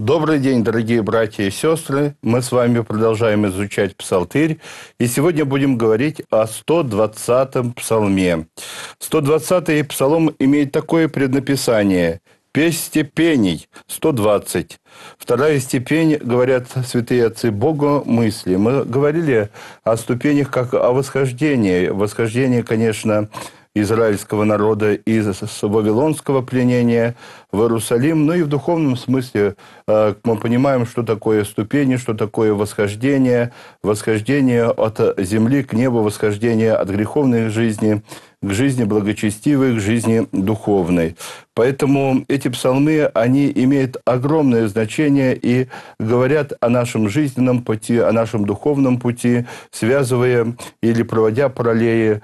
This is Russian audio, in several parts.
Добрый день, дорогие братья и сестры. Мы с вами продолжаем изучать Псалтырь. И сегодня будем говорить о 120-м псалме. 120-й псалом имеет такое преднаписание. «Песнь степеней» 120. Вторая степень, говорят святые отцы, Бога мысли. Мы говорили о ступенях как о восхождении. Восхождение, конечно, израильского народа из вавилонского пленения в Иерусалим. Ну и в духовном смысле мы понимаем, что такое ступени, что такое восхождение. Восхождение от земли к небу, восхождение от греховной жизни к жизни благочестивой, к жизни духовной. Поэтому эти псалмы, они имеют огромное значение и говорят о нашем жизненном пути, о нашем духовном пути, связывая или проводя параллели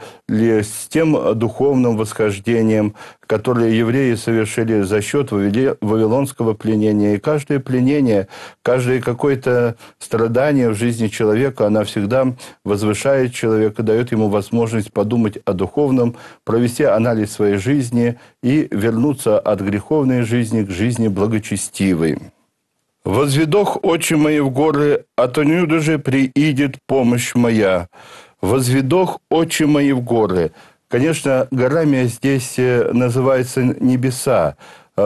с тем духовным восхождением, которое евреи совершили за счет вавилонского пленения. И каждое пленение, каждое какое-то страдание в жизни человека, оно всегда возвышает человека, дает ему возможность подумать о духовном, провести анализ своей жизни и вернуться от греховной жизни к жизни благочестивой. «Возведох очи мои в горы, отонюда же приидет помощь моя. Возведох очи мои в горы». Конечно, горами здесь называются небеса.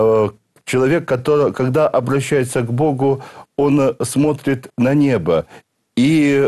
Человек, который, когда обращается к Богу, он смотрит на небо. И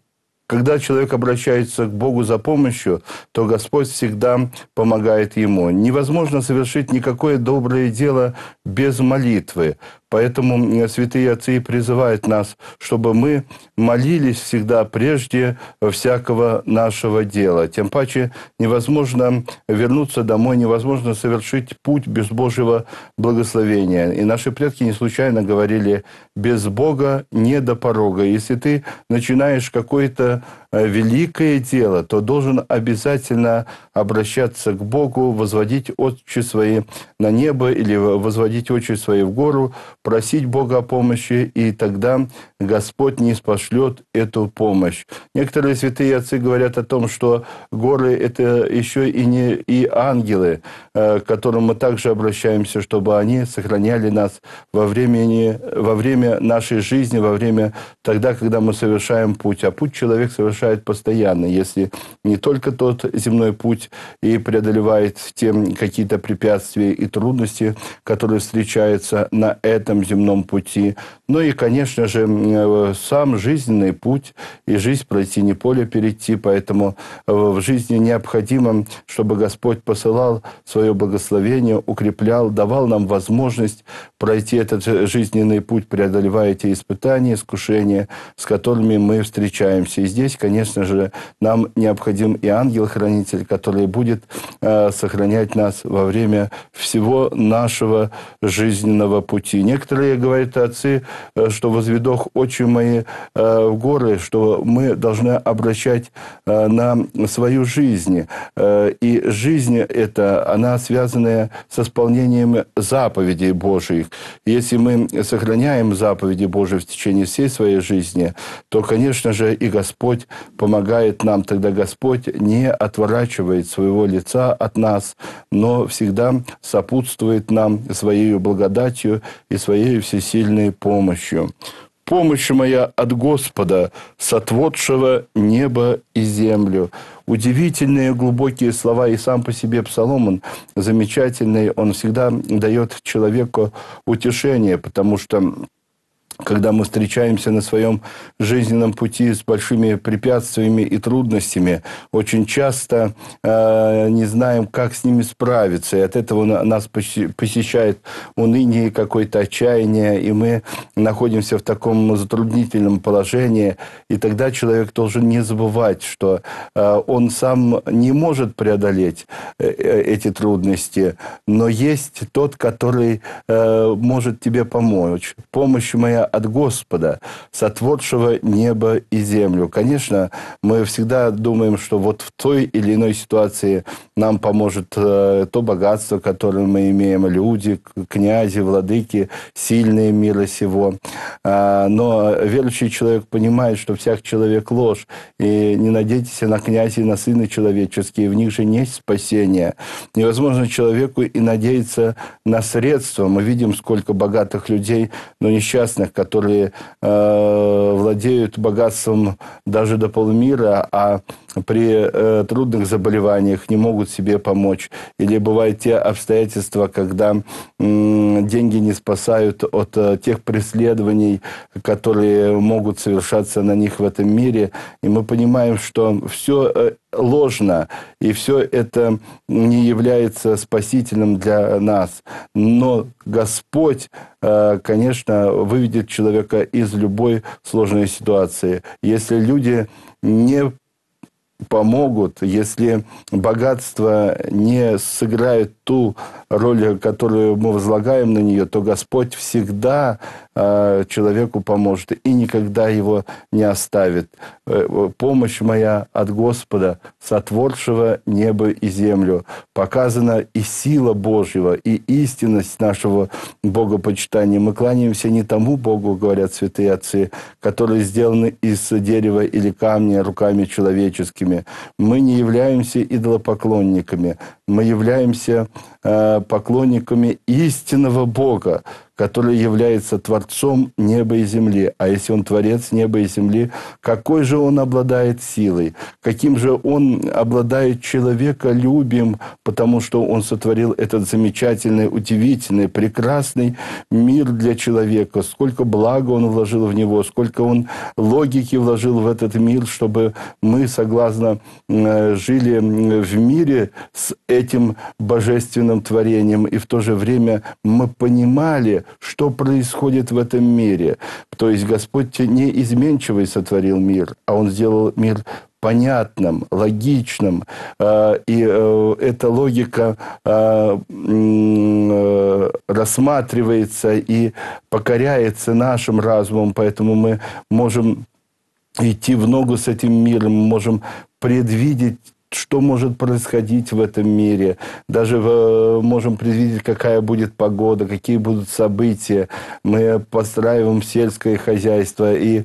когда человек обращается к Богу за помощью, то Господь всегда помогает ему. Невозможно совершить никакое доброе дело без молитвы. Поэтому святые отцы призывают нас, чтобы мы молились всегда прежде всякого нашего дела. Тем паче невозможно вернуться домой, невозможно совершить путь без Божьего благословения. И наши предки не случайно говорили: без Бога не до порога. Если ты начинаешь какое-то великое дело, то должен обязательно обращаться к Богу, возводить очи свои на небо или возводить очи свои в гору, просить Бога о помощи, и тогда Господь ниспошлет эту помощь. Некоторые святые отцы говорят о том, что горы – это еще и ангелы, к которым мы также обращаемся, чтобы они сохраняли нас во время нашей жизни, во время тогда, когда мы совершаем путь. А путь человек совершает постоянно, если не только тот земной путь и преодолевает те какие-то препятствия и трудности, которые встречаются на этом земном пути, но и, конечно же, сам жизненный путь, и жизнь пройти, не поле перейти, поэтому в жизни необходимо, чтобы Господь посылал свое благословение, укреплял, давал нам возможность пройти этот жизненный путь, преодолевая те испытания, искушения, с которыми мы встречаемся. И здесь, конечно же, нам необходим и ангел-хранитель, который будет сохранять нас во время всего нашего жизненного пути. Некоторые говорят отцы, что возведох очи мои в горы, что мы должны обращать на свою жизнь. И жизнь эта, она связанная с исполнением заповедей Божьих. Если мы сохраняем заповеди Божьи в течение всей своей жизни, то, конечно же, и Господь помогает нам. Тогда Господь не отворачивает своего лица от нас, но всегда сопутствует нам своей благодатью и своей всесильной помощью. «Помощь моя от Господа, сотворшего небо и землю». Удивительные глубокие слова, и сам по себе псалом, он замечательный, он всегда дает человеку утешение, потому что когда мы встречаемся на своем жизненном пути с большими препятствиями и трудностями, очень часто не знаем, как с ними справиться. И от этого нас посещает уныние, какое-то отчаяние, и мы находимся в таком затруднительном положении. И тогда человек должен не забывать, что он сам не может преодолеть эти трудности, но есть тот, который может тебе помочь. «Помощь моя от Господа, сотворшего небо и землю». Конечно, мы всегда думаем, что вот в той или иной ситуации нам поможет то богатство, которое мы имеем, люди, князи, владыки, сильные мира сего. Но верующий человек понимает, что всяк человек ложь, и не надейтесь на князей, на сыны человеческие, в них же нет спасения. Невозможно человеку и надеяться на средства. Мы видим, сколько богатых людей, но несчастных, которые владеют богатством даже до полмира, а при трудных заболеваниях не могут себе помочь. Или бывают те обстоятельства, когда деньги не спасают от тех преследований, которые могут совершаться на них в этом мире. И мы понимаем, что все ложно, и все это не является спасительным для нас. Но Господь, конечно, выведет человека из любой сложной ситуации. Если люди не помогут, если богатство не сыграет ту роль, которую мы возлагаем на нее, то Господь всегда человеку поможет и никогда его не оставит. Помощь моя от Господа, сотворшего небо и землю. Показана и сила Божьего, и истинность нашего богопочитания. Мы кланяемся не тому Богу, говорят святые отцы, который сделан из дерева или камня руками человеческими. Мы не являемся идолопоклонниками. Мы являемся поклонниками истинного Бога, который является Творцом неба и земли. А если Он Творец неба и земли, какой же Он обладает силой? Каким же Он обладает человеколюбием, потому что Он сотворил этот замечательный, удивительный, прекрасный мир для человека. Сколько блага Он вложил в него, сколько Он логики вложил в этот мир, чтобы мы согласно жили в мире с этим божественным творением, и в то же время мы понимали, что происходит в этом мире. То есть Господь не изменчивый сотворил мир, а Он сделал мир понятным, логичным. И эта логика рассматривается и покоряется нашим разумом, поэтому мы можем идти в ногу с этим миром, мы можем предвидеть, что может происходить в этом мире. Даже можем предвидеть, какая будет погода, какие будут события. Мы постраиваем сельское хозяйство и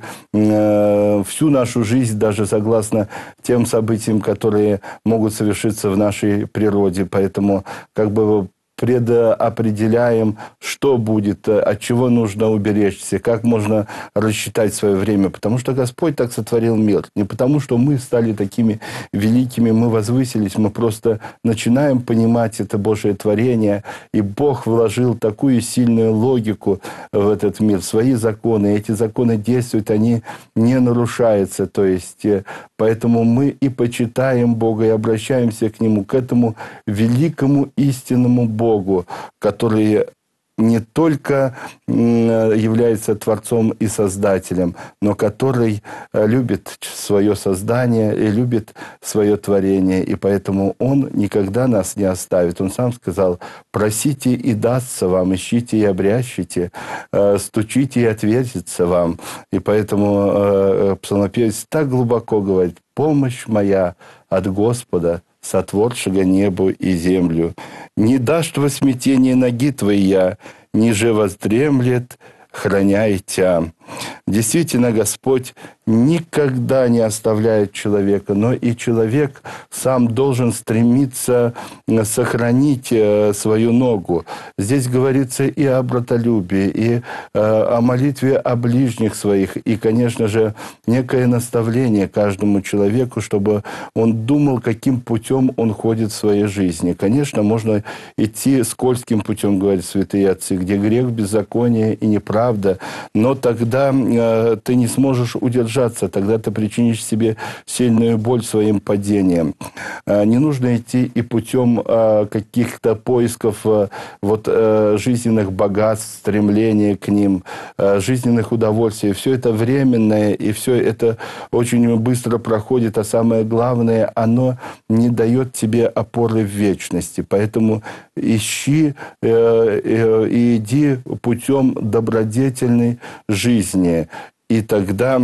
всю нашу жизнь, даже согласно тем событиям, которые могут совершиться в нашей природе. Поэтому как бы предопределяем, что будет, от чего нужно уберечься, как можно рассчитать свое время. Потому что Господь так сотворил мир. Не потому, что мы стали такими великими, мы возвысились, мы просто начинаем понимать это Божие творение. И Бог вложил такую сильную логику в этот мир, свои законы. И эти законы действуют, они не нарушаются. То есть, поэтому мы и почитаем Бога, и обращаемся к Нему, к этому великому истинному Богу, который не только является Творцом и Создателем, но который любит свое создание и любит свое творение. И поэтому Он никогда нас не оставит. Он сам сказал: «Просите, и дастся вам, ищите, и обрящите, стучите, и ответится вам». И поэтому псалмопевец так глубоко говорит: «Помощь моя от Господа, сотворшего небо и землю. Не дашь во смятение ноги твоя, ниже воздремлет, храняй тя». Действительно, Господь никогда не оставляет человека, но и человек сам должен стремиться сохранить свою ногу. Здесь говорится и о братолюбии, и о молитве о ближних своих, и, конечно же, некое наставление каждому человеку, чтобы он думал, каким путем он ходит в своей жизни. Конечно, можно идти скользким путем, говорят святые отцы, где грех, беззаконие и неправда, но тогда тогда ты не сможешь удержаться, тогда ты причинишь себе сильную боль своим падением. Не нужно идти и путем каких-то поисков жизненных богатств, стремления к ним, жизненных удовольствий. Все это временное, и все это очень быстро проходит, а самое главное, оно не дает тебе опоры в вечности. Поэтому ищи и иди путем добродетельной жизни, и тогда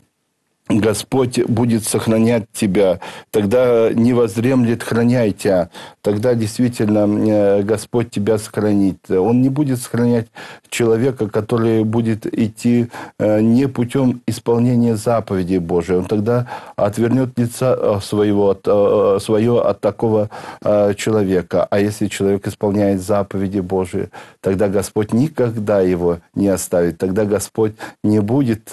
Господь будет сохранять тебя, тогда не воздремлет, храняй тебя, тогда действительно Господь тебя сохранит. Он не будет сохранять человека, который будет идти не путем исполнения заповедей Божией. Он тогда отвернет лицо свое от такого человека. А если человек исполняет заповеди Божии, тогда Господь никогда его не оставит. Тогда Господь не будет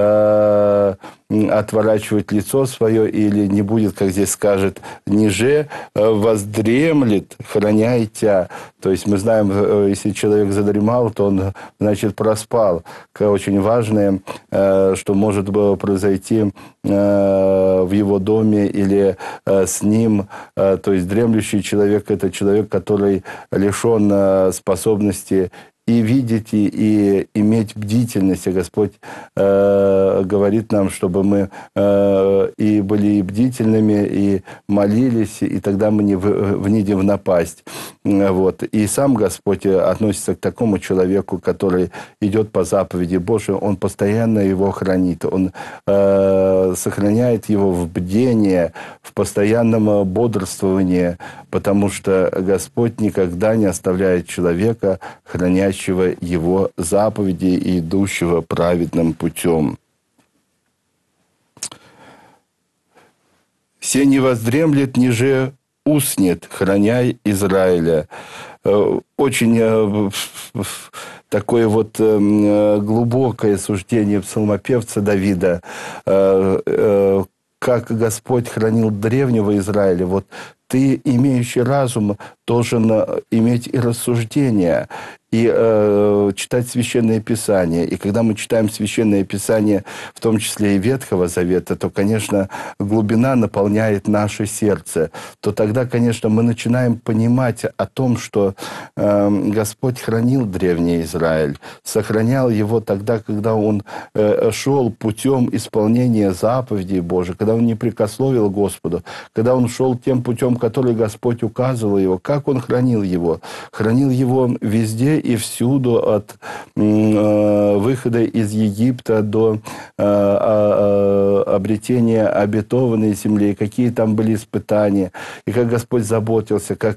отворачивать лицо свое, или не будет, как здесь скажет, ниже воздремлет, храняй тебя. То есть мы знаем, если человек задремал, то он, значит, проспал. Очень важное, что может произойти в его доме или с ним. То есть дремлющий человек – это человек, который лишен способности и видеть, и иметь бдительность. И Господь говорит нам, чтобы мы и были бдительными, и молились, и тогда мы не внидим в напасть. Вот. И сам Господь относится к такому человеку, который идет по заповеди Божией, он постоянно его хранит, он сохраняет его в бдении, в постоянном бодрствовании, потому что Господь никогда не оставляет человека, хранящего его заповеди и идущего праведным путем. «Се не воздремлет, ниже уснет, храняй Израиля». Очень такое вот глубокое суждение псалмопевца Давида, как Господь хранил древнего Израиля. Вот ты, имеющий разум, должен иметь и рассуждение, и читать Священное Писание. И когда мы читаем Священное Писание, в том числе и Ветхого Завета, то, конечно, глубина наполняет наше сердце. То тогда, конечно, мы начинаем понимать о том, что Господь хранил древний Израиль, сохранял его тогда, когда он шел путем исполнения заповедей Божьих, когда он не прикословил Господу, когда он шел тем путем, который Господь указывал его, как он хранил его. Хранил его везде и всюду, от выхода из Египта до обретения обетованной земли, какие там были испытания, и как Господь заботился, как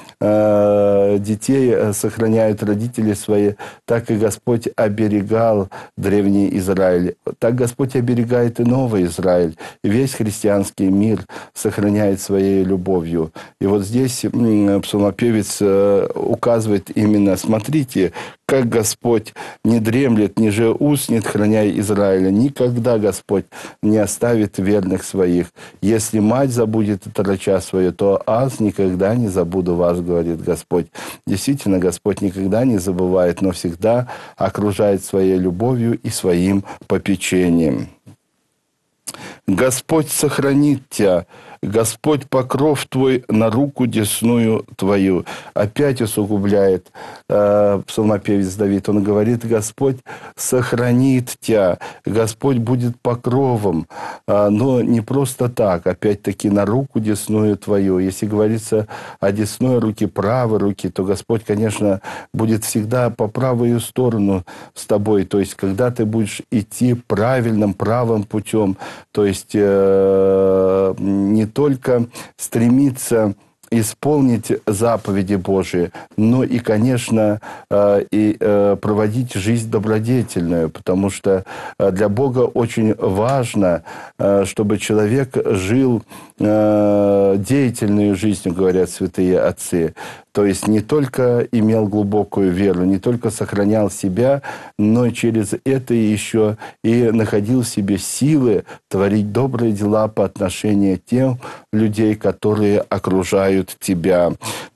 детей сохраняют родители свои, так и Господь оберегал древний Израиль. Так Господь оберегает и новый Израиль. Весь христианский мир сохраняет своей любовью. И вот здесь псалмопевец указывает именно, смотрите, как Господь не дремлет, ниже уснет, храняя Израиля. Никогда Господь не оставит верных своих. Если мать забудет отроча свое, то аз никогда не забуду вас, говорит Господь. Действительно, Господь никогда не забывает, но всегда окружает своей любовью и своим попечением. Господь сохранит тебя, Господь покров твой на руку десную твою. Опять усугубляет псалмопевец Давид. Он говорит, Господь сохранит тебя, Господь будет покровом, но не просто так, опять-таки на руку десную твою. Если говорится о десной руке, правой руке, то Господь, конечно, будет всегда по правую сторону с тобой. То есть, когда ты будешь идти правильным, правым путем, то есть не только стремиться исполнить заповеди Божии, но и, конечно, проводить жизнь добродетельную, потому что для Бога очень важно, чтобы человек жил деятельную жизнью, говорят святые отцы. То есть не только имел глубокую веру, не только сохранял себя, но через это еще и находил в себе силы творить добрые дела по отношению к тем людей, которые окружают тебя.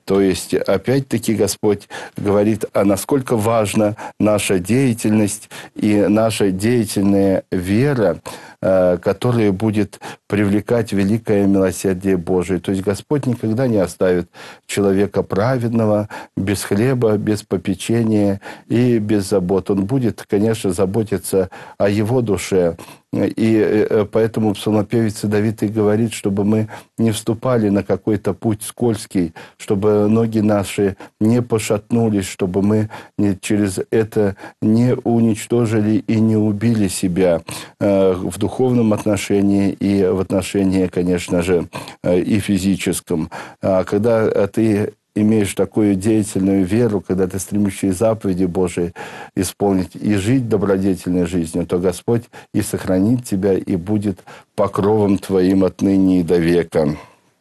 То есть, опять-таки, Господь говорит, а насколько важна наша деятельность и наша деятельная вера, которая будет привлекать великое милосердие Божие. То есть Господь никогда не оставит человека праведного без хлеба, без попечения и без забот. Он будет, конечно, заботиться о его душе. И поэтому псалмопевец Давид и говорит, чтобы мы не вступали на какой-то путь скользкий, чтобы ноги наши не пошатнулись, чтобы мы через это не уничтожили и не убили себя в духовном отношении и в отношении, конечно же, и физическом. Когда ты имеешь такую деятельную веру, когда ты стремишься и заповеди Божии исполнить, и жить добродетельной жизнью, то Господь и сохранит тебя, и будет покровом твоим отныне и до века.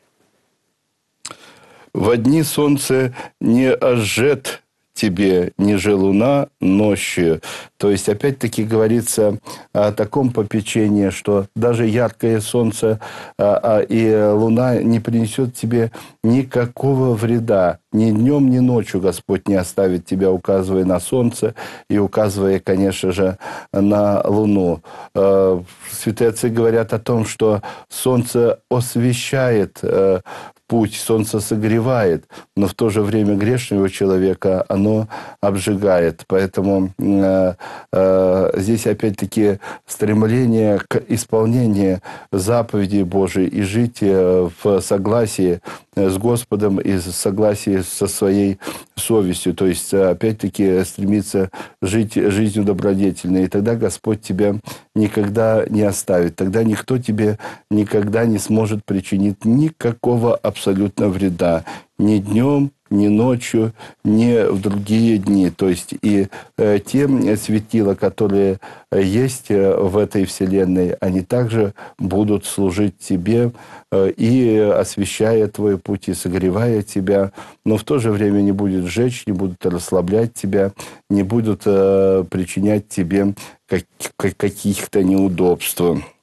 «Во дни солнце не ожжет тебе, ниже луна ночью». То есть, опять-таки, говорится о таком попечении, что даже яркое солнце и луна не принесет тебе никакого вреда. Ни днем, ни ночью Господь не оставит тебя, указывая на солнце и указывая, конечно же, на луну. Святые отцы говорят о том, что солнце освещает путь, солнце согревает, но в то же время грешного человека оно обжигает. Поэтому здесь опять-таки стремление к исполнению заповедей Божией и жить в согласии с Господом и в согласии со своей совестью. То есть, опять-таки, стремиться жить жизнью добродетельной. И тогда Господь тебя никогда не оставит. Тогда никто тебе никогда не сможет причинить никакого абсолютно вреда. Ни днем, ни ночью, ни в другие дни. То есть и те светила, которые есть в этой вселенной, они также будут служить тебе и освещая твой путь, и согревая тебя, но в то же время не будут жечь, не будут расслаблять тебя, не будут причинять тебе каких-то неудобств.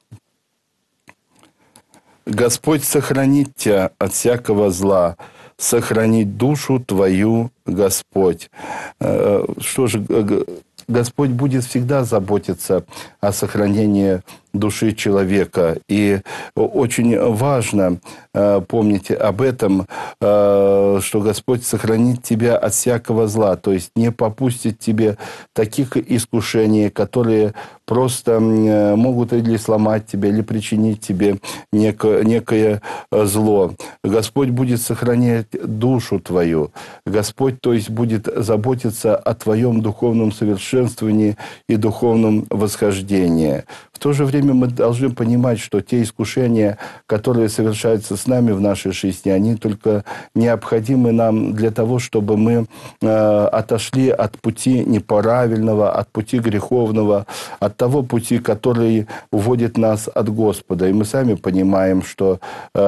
Господь сохранит тебя от всякого зла, сохранит душу твою Господь. Что же, Господь будет всегда заботиться о сохранении души человека. И очень важно помнить об этом, что Господь сохранит тебя от всякого зла, то есть не попустит тебе таких искушений, которые просто могут или сломать тебя, или причинить тебе некое зло. Господь будет сохранять душу твою. Господь, то есть, будет заботиться о твоем духовном совершенствовании и духовном восхождении. В то же время мы должны понимать, что те искушения, которые совершаются с нами в нашей жизни, они только необходимы нам для того, чтобы мы отошли от пути неправильного, от пути греховного, от того пути, который уводит нас от Господа. И мы сами понимаем, что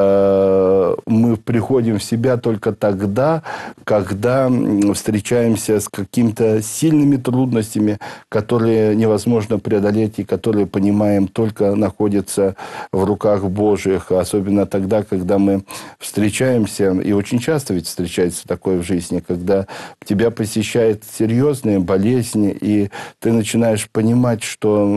мы приходим в себя только тогда, когда встречаемся с какими-то сильными трудностями, которые невозможно преодолеть и которые, понимаем, только находятся в руках Божьих. Особенно тогда, когда мы встречаемся, и очень часто ведь встречается такое в жизни, когда тебя посещает серьезная болезнь, и ты начинаешь понимать, что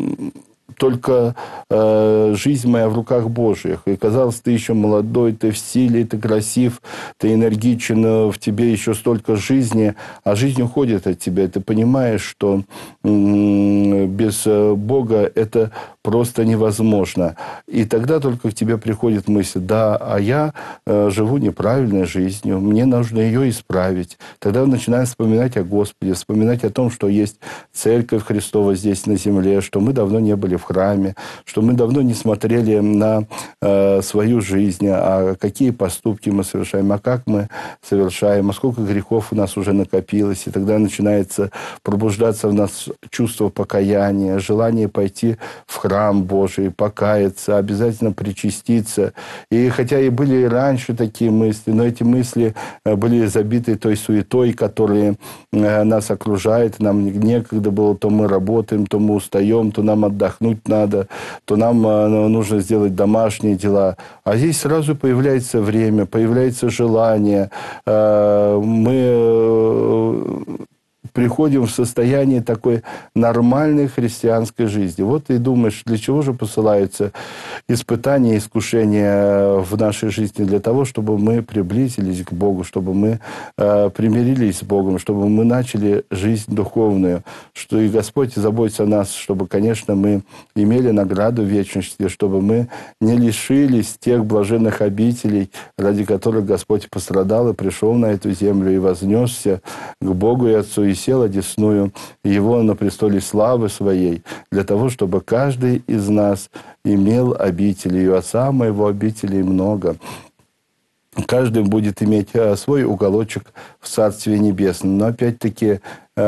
только жизнь моя в руках Божьих. И, казалось, ты еще молодой, ты в силе, ты красив, ты энергичен, в тебе еще столько жизни, а жизнь уходит от тебя. И ты понимаешь, что без Бога это просто невозможно. И тогда только к тебе приходит мысль: да, а я живу неправильной жизнью, мне нужно ее исправить. Тогда начинаем вспоминать о Господе, вспоминать о том, что есть Церковь Христова здесь на земле, что мы давно не были в храме, что мы давно не смотрели на свою жизнь, а какие поступки мы совершаем, а как мы совершаем, а сколько грехов у нас уже накопилось. И тогда начинается пробуждаться в нас чувство покаяния, желание пойти в храм Божий, покаяться, обязательно причаститься. И хотя и были и раньше такие мысли, но эти мысли были забиты той суетой, которая нас окружает. Нам некогда было, то мы работаем, то мы устаем, то нам отдохнуть отдохнуть надо, то нам нужно сделать домашние дела. А здесь сразу появляется время, появляется желание. Мы приходим в состояние такой нормальной христианской жизни. Вот и думаешь, для чего же посылаются испытания, искушения в нашей жизни? Для того, чтобы мы приблизились к Богу, чтобы мы примирились с Богом, чтобы мы начали жизнь духовную, что и Господь заботится о нас, чтобы, конечно, мы имели награду вечности, чтобы мы не лишились тех блаженных обителей, ради которых Господь пострадал и пришел на эту землю и вознесся к Богу и Отцу, и сел одесную Его на престоле славы Своей, для того, чтобы каждый из нас имел обители. И у Отца Моего обителей много. Каждый будет иметь свой уголочек в Царстве Небесном. Но, опять-таки,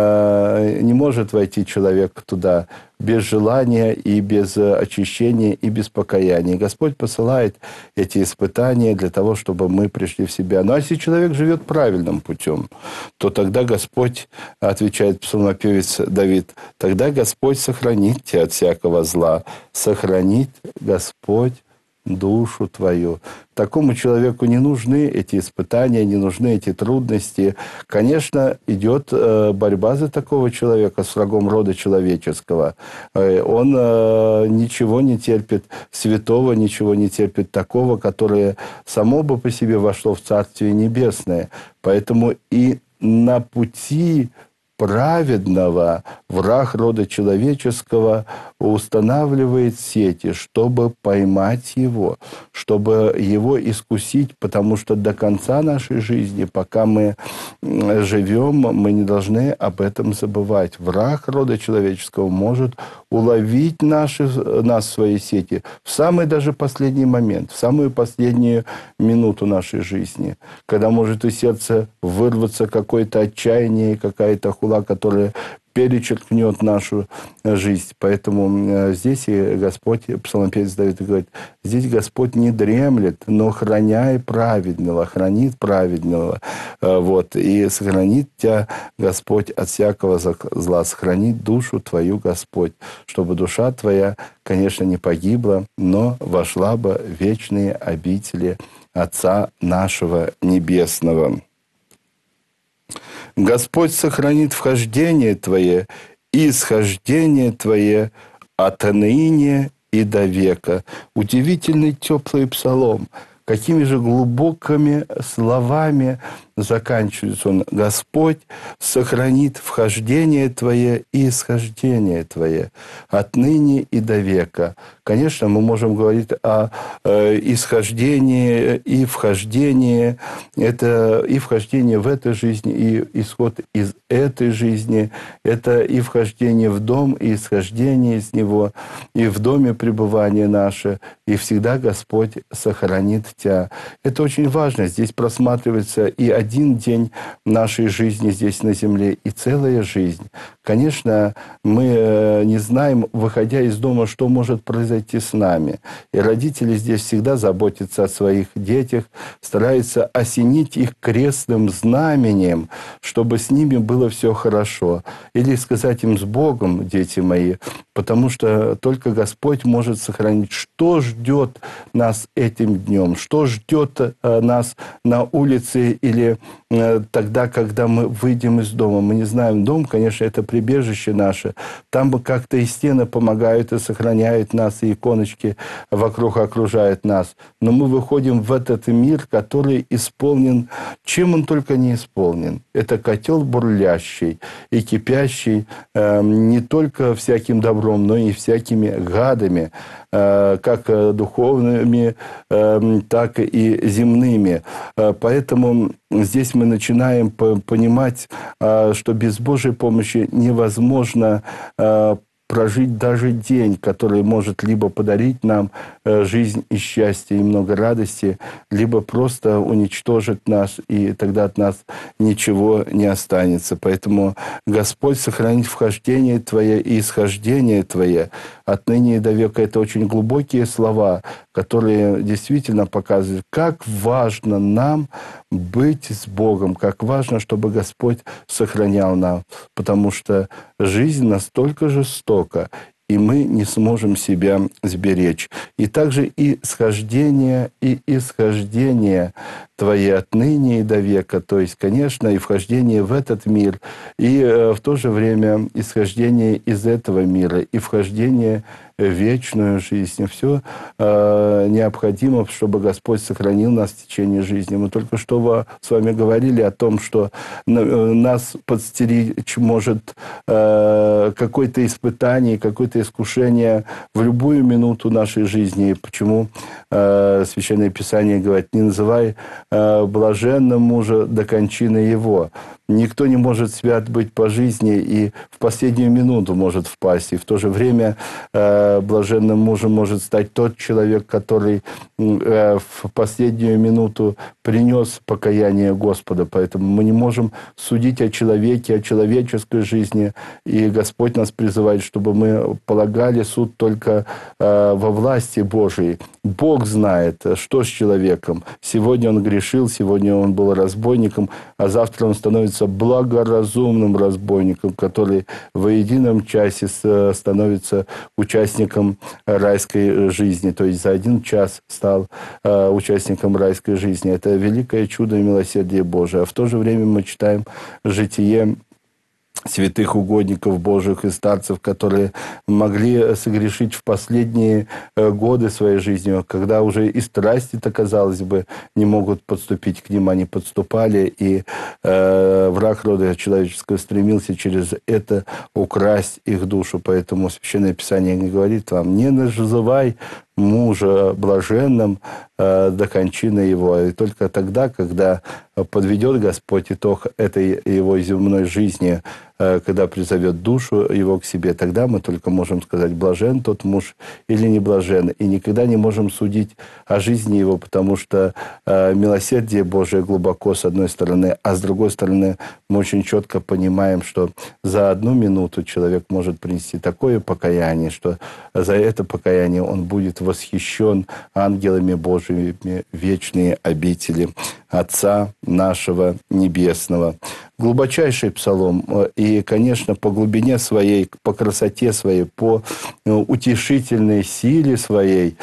не может войти человек туда без желания и без очищения и без покаяния. Господь посылает эти испытания для того, чтобы мы пришли в себя. Ну, а если человек живет правильным путем, то тогда Господь, отвечает псалмопевец Давид, тогда Господь сохранит тебя от всякого зла, сохранит Господь душу твою. Такому человеку не нужны эти испытания, не нужны эти трудности. Конечно, идет борьба за такого человека с врагом рода человеческого. Он ничего не терпит святого, ничего не терпит такого, которое само бы по себе вошло в Царствие Небесное. Поэтому и на пути праведного враг рода человеческого устанавливает сети, чтобы поймать его, чтобы его искусить, потому что до конца нашей жизни, пока мы живем, мы не должны об этом забывать. Враг рода человеческого может уловить нас в своей сети в самый даже последний момент, в самую последнюю минуту нашей жизни, когда может из сердца вырваться какое-то отчаяние, какая-то хула, которая перечеркнет нашу жизнь. Поэтому здесь и Господь, псалмопевец Давид говорит, здесь Господь не дремлет, но храняй праведного, хранит праведного. Вот. И сохранит тебя Господь от всякого зла, сохранит душу твою Господь, чтобы душа твоя, конечно, не погибла, но вошла бы в вечные обители Отца нашего Небесного. Господь сохранит вхождение твое и исхождение твое отныне и до века. Удивительный теплый псалом. Какими же глубокими словами заканчивается он. Господь сохранит вхождение твое и исхождение твое отныне и до века. Конечно, мы можем говорить о исхождении и вхождении. Это и вхождение в этой жизни, и исход из этой жизни. Это и вхождение в дом, и исхождение из него, и в доме пребывания наше. И всегда Господь сохранит тебя. Это очень важно. Здесь просматривается и один день нашей жизни здесь на земле, и целая жизнь. Конечно, мы не знаем, выходя из дома, что может произойти с нами. И родители здесь всегда заботятся о своих детях, стараются осенить их крестным знамением, чтобы с ними было все хорошо. Или сказать им: с Богом, дети мои, потому что только Господь может сохранить. Что ждет нас этим днем? Что ждет нас на улице или тогда, когда мы выйдем из дома? Мы не знаем. Дом, конечно, это прибежище наше. Там бы как-то и стены помогают, и сохраняют нас, и иконочки вокруг окружают нас. Но мы выходим в этот мир, который исполнен, чем он только не исполнен. Это котел бурлящий и кипящий не только всяким добром, но и всякими гадами, как духовными, так и земными. Поэтому здесь мы начинаем понимать, что без Божьей помощи невозможно прожить даже день, который может либо подарить нам жизнь и счастье, и много радости, либо просто уничтожить нас, и тогда от нас ничего не останется. Поэтому Господь сохранит вхождение Твое и исхождение Твое отныне и до века. Это очень глубокие слова, которые действительно показывают, как важно нам быть с Богом, как важно, чтобы Господь сохранял нас, потому что жизнь настолько жестока, и мы не сможем себя сберечь. И также и схождение, и исхождение Твои отныне и до века. То есть, конечно, и вхождение в этот мир, и в то же время исхождение из этого мира, и вхождение в вечную жизнь. Все необходимо, чтобы Господь сохранил нас в течение жизни. Мы только что с вами говорили о том, что нас подстеречь может какое-то испытание, какое-то искушение в любую минуту нашей жизни. Почему Священное Писание говорит: не называй блаженным мужа до кончины его. Никто не может свят быть по жизни и в последнюю минуту может впасть. И в то же время блаженным мужем может стать тот человек, который в последнюю минуту принес покаяние Господа. Поэтому мы не можем судить о человеке, о человеческой жизни. И Господь нас призывает, чтобы мы полагали суд только во власти Божией. Бог знает, что с человеком. Сегодня он грешил, сегодня он был разбойником, а завтра он становится благоразумным разбойником, который во едином часе становится участником райской жизни. То есть за один час стал участником райской жизни. Это великое чудо и милосердие Божие. А в то же время мы читаем житие святых угодников Божьих и старцев, которые могли согрешить в последние годы своей жизни, когда уже и страсти-то, казалось бы, не могут подступить к ним, они подступали, и враг рода человеческого стремился через это украсть их душу. Поэтому Священное Писание говорит вам: не называй мужа блаженным до кончины его. И только тогда, когда подведет Господь итог этой его земной жизни, когда призовет душу его к себе, тогда мы только можем сказать, блажен тот муж или не блажен. И никогда не можем судить о жизни его, потому что милосердие Божие глубоко, с одной стороны, а с другой стороны, мы очень четко понимаем, что за одну минуту человек может принести такое покаяние, что за это покаяние он будет восхищен ангелами Божьими вечные обители Отца нашего Небесного. Глубочайший псалом. И, конечно, по глубине своей, по красоте своей, по утешительной силе своей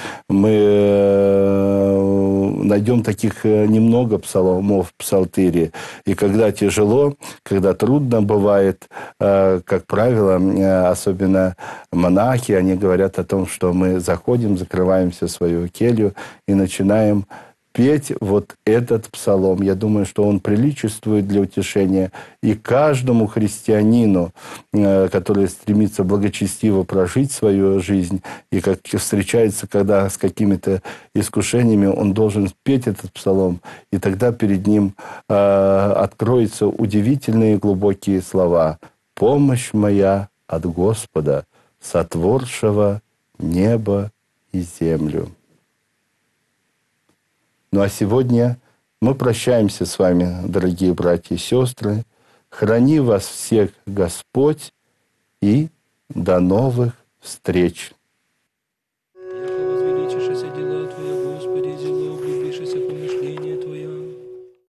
мы найдем таких немного псалмов в псалтыре. И когда тяжело, когда трудно бывает, как правило, особенно монахи, они говорят о том, что мы заходим, закрываемся в свою келью и начинаем петь вот этот псалом. Я думаю, что он приличествует для утешения и каждому христианину, который стремится благочестиво прожить свою жизнь, и как встречается, когда с какими-то искушениями, он должен петь этот псалом, и тогда перед ним откроются удивительные глубокие слова: «Помощь моя от Господа, сотворшего небо и землю». Ну а сегодня мы прощаемся с вами, дорогие братья и сестры. Храни вас всех Господь, и до новых встреч!